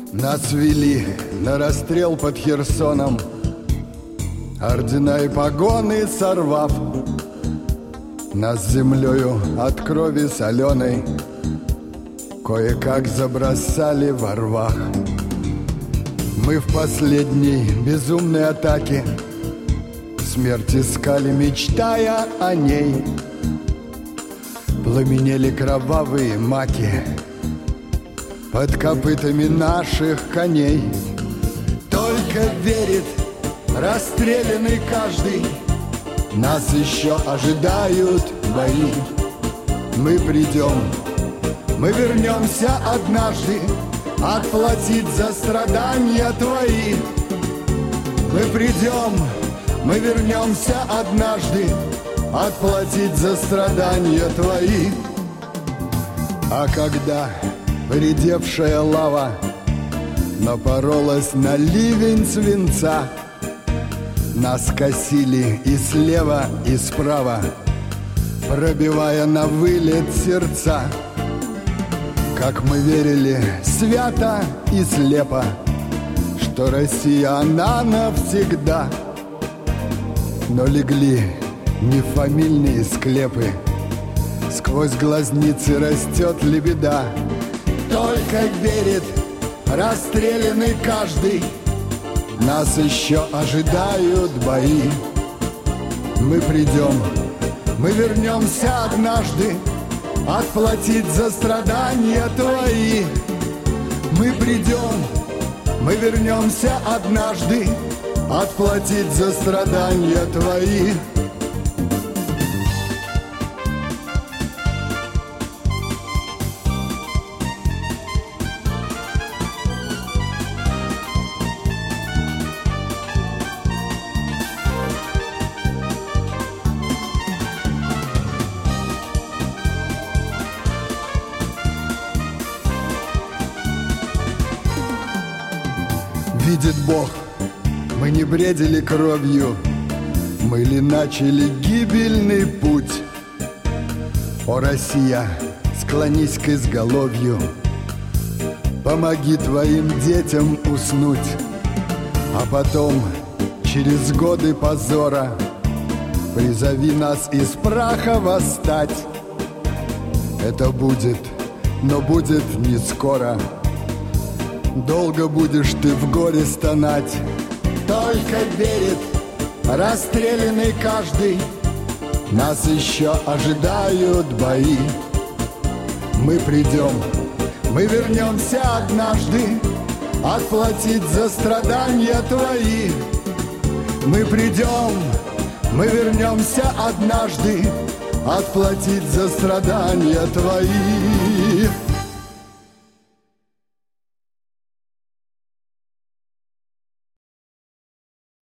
Нас вели на расстрел под Херсоном, ордена и погоны сорвав. Нас землею от крови соленой кое-как забросали во рвах. Мы в последней безумной атаке смерть искали, мечтая о ней. Пламенели кровавые маки под копытами наших коней. Только верит расстрелянный каждый, нас еще ожидают бои. Мы придем, мы вернемся однажды отплатить за страдания твои. Мы придем, мы вернемся однажды отплатить за страдания твои. А когда поредевшая лава напоролась на ливень свинца, нас косили и слева, и справа, пробивая на вылет сердца. Как мы верили свято и слепо, что Россия она навсегда. Но легли нефамильные склепы, сквозь глазницы растет лебеда. Только верит расстрелянный каждый, нас еще ожидают бои. Мы придем, мы вернемся однажды отплатить за страдания твои. Мы придем, мы вернемся однажды отплатить за страдания твои. Видит Бог, мы не бредили кровью, мы ли начали гибельный путь. О, Россия, склонись к изголовью, помоги твоим детям уснуть. А потом, через годы позора, призови нас из праха восстать. Это будет, но будет не скоро. Долго будешь ты в горе стонать. Только верит расстрелянный каждый, нас еще ожидают бои. Мы придем, мы вернемся однажды отплатить за страдания твои. Мы придем, мы вернемся однажды отплатить за страдания твои.